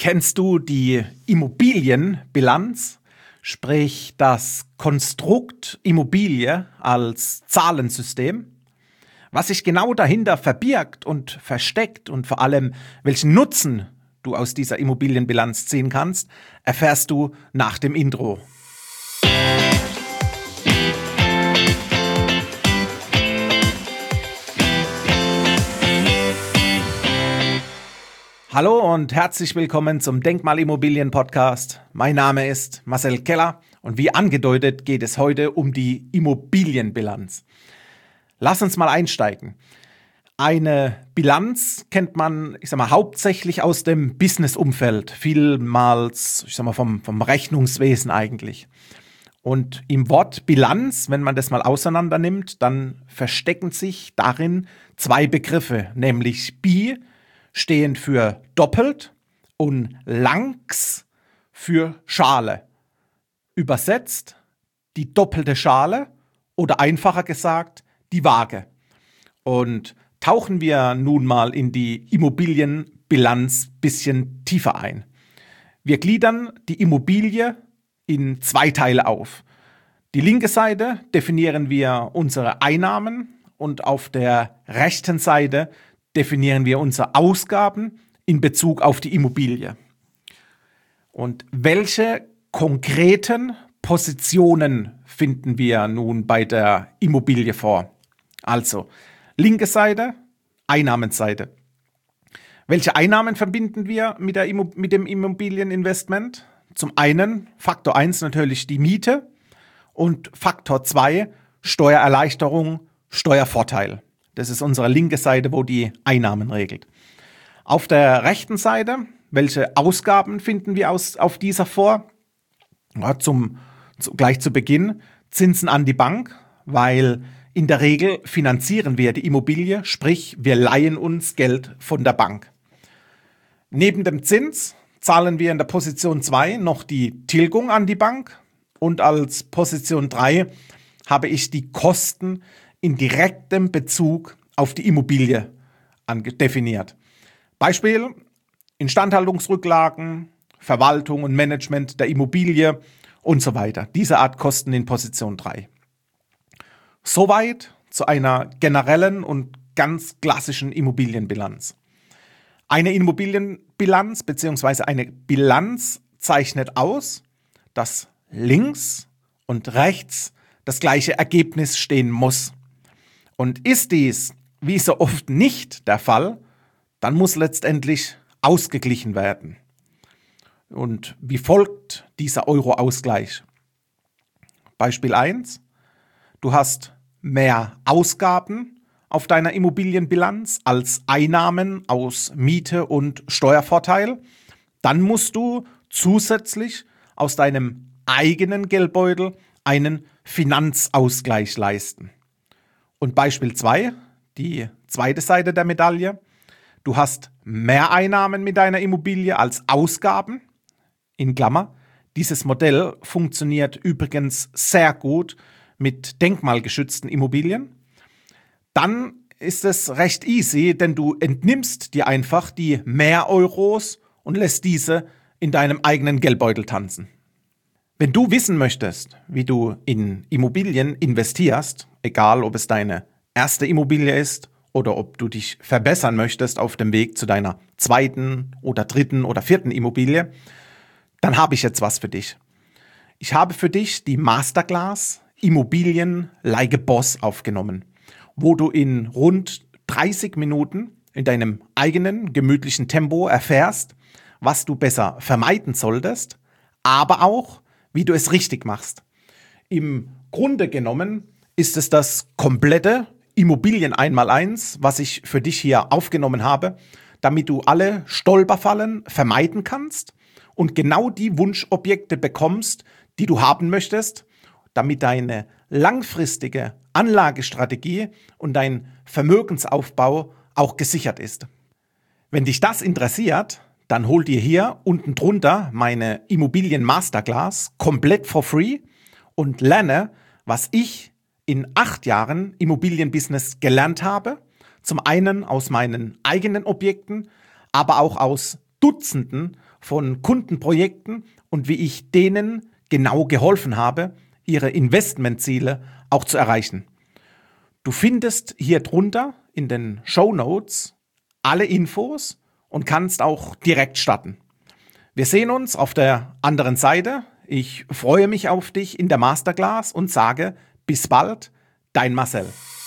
Kennst du die Immobilienbilanz, sprich das Konstrukt Immobilie als Zahlensystem? Was sich genau dahinter verbirgt und versteckt und vor allem welchen Nutzen du aus dieser Immobilienbilanz ziehen kannst, erfährst du nach dem Intro. Hallo und herzlich willkommen zum Denkmalimmobilien-Podcast. Mein Name ist Marcel Keller und wie angedeutet geht es heute um die Immobilienbilanz. Lass uns mal einsteigen. Eine Bilanz kennt man, hauptsächlich aus dem Business-Umfeld, vielmals, vom Rechnungswesen eigentlich. Und im Wort Bilanz, wenn man das mal auseinander nimmt, dann verstecken sich darin zwei Begriffe, nämlich Bi, stehend für doppelt, und Lanx für Schale. Übersetzt die doppelte Schale oder einfacher gesagt die Waage. Und tauchen wir nun mal in die Immobilienbilanz ein bisschen tiefer ein. Wir gliedern die Immobilie in zwei Teile auf. Die linke Seite definieren wir unsere Einnahmen und auf der rechten Seite definieren wir unsere Ausgaben in Bezug auf die Immobilie. Und welche konkreten Positionen finden wir nun bei der Immobilie vor? Also, linke Seite, Einnahmenseite. Welche Einnahmen verbinden wir mit dem Immobilieninvestment? Zum einen Faktor 1 natürlich die Miete und Faktor 2 Steuererleichterung, Steuervorteil. Das ist unsere linke Seite, wo die Einnahmen regelt. Auf der rechten Seite, welche Ausgaben finden wir auf dieser vor? Ja, gleich zu Beginn Zinsen an die Bank, weil in der Regel finanzieren wir die Immobilie, sprich wir leihen uns Geld von der Bank. Neben dem Zins zahlen wir in der Position 2 noch die Tilgung an die Bank und als Position 3 habe ich die Kosten in direktem Bezug auf die Immobilie definiert. Beispiel: Instandhaltungsrücklagen, Verwaltung und Management der Immobilie und so weiter. Diese Art Kosten in Position 3. Soweit zu einer generellen und ganz klassischen Immobilienbilanz. Eine Immobilienbilanz bzw. eine Bilanz zeichnet aus, dass links und rechts das gleiche Ergebnis stehen muss. Und ist dies, wie so oft, nicht der Fall, dann muss letztendlich ausgeglichen werden. Und wie folgt dieser Euro-Ausgleich? Beispiel 1. Du hast mehr Ausgaben auf deiner Immobilienbilanz als Einnahmen aus Miete und Steuervorteil. Dann musst du zusätzlich aus deinem eigenen Geldbeutel einen Finanzausgleich leisten. Und Beispiel 2, die zweite Seite der Medaille. Du hast mehr Einnahmen mit deiner Immobilie als Ausgaben. In Klammer. Dieses Modell funktioniert übrigens sehr gut mit denkmalgeschützten Immobilien. Dann ist es recht easy, denn du entnimmst dir einfach die mehr Euros und lässt diese in deinem eigenen Geldbeutel tanzen. Wenn du wissen möchtest, wie du in Immobilien investierst, egal ob es deine erste Immobilie ist oder ob du dich verbessern möchtest auf dem Weg zu deiner zweiten oder dritten oder vierten Immobilie, dann habe ich jetzt was für dich. Ich habe für dich die Masterclass Immobilien like a Boss aufgenommen, wo du in rund 30 Minuten in deinem eigenen gemütlichen Tempo erfährst, was du besser vermeiden solltest, aber auch, wie du es richtig machst. Im Grunde genommen ist es das komplette Immobilien-Einmaleins, was ich für dich hier aufgenommen habe, damit du alle Stolperfallen vermeiden kannst und genau die Wunschobjekte bekommst, die du haben möchtest, damit deine langfristige Anlagestrategie und dein Vermögensaufbau auch gesichert ist. Wenn dich das interessiert, dann hol dir hier unten drunter meine Immobilien-Masterclass komplett for free und lerne, was ich in 8 Jahren Immobilienbusiness gelernt habe. Zum einen aus meinen eigenen Objekten, aber auch aus Dutzenden von Kundenprojekten und wie ich denen genau geholfen habe, ihre Investmentziele auch zu erreichen. Du findest hier drunter in den Shownotes alle Infos und kannst auch direkt starten. Wir sehen uns auf der anderen Seite. Ich freue mich auf dich in der Masterclass und sage bis bald, dein Marcel.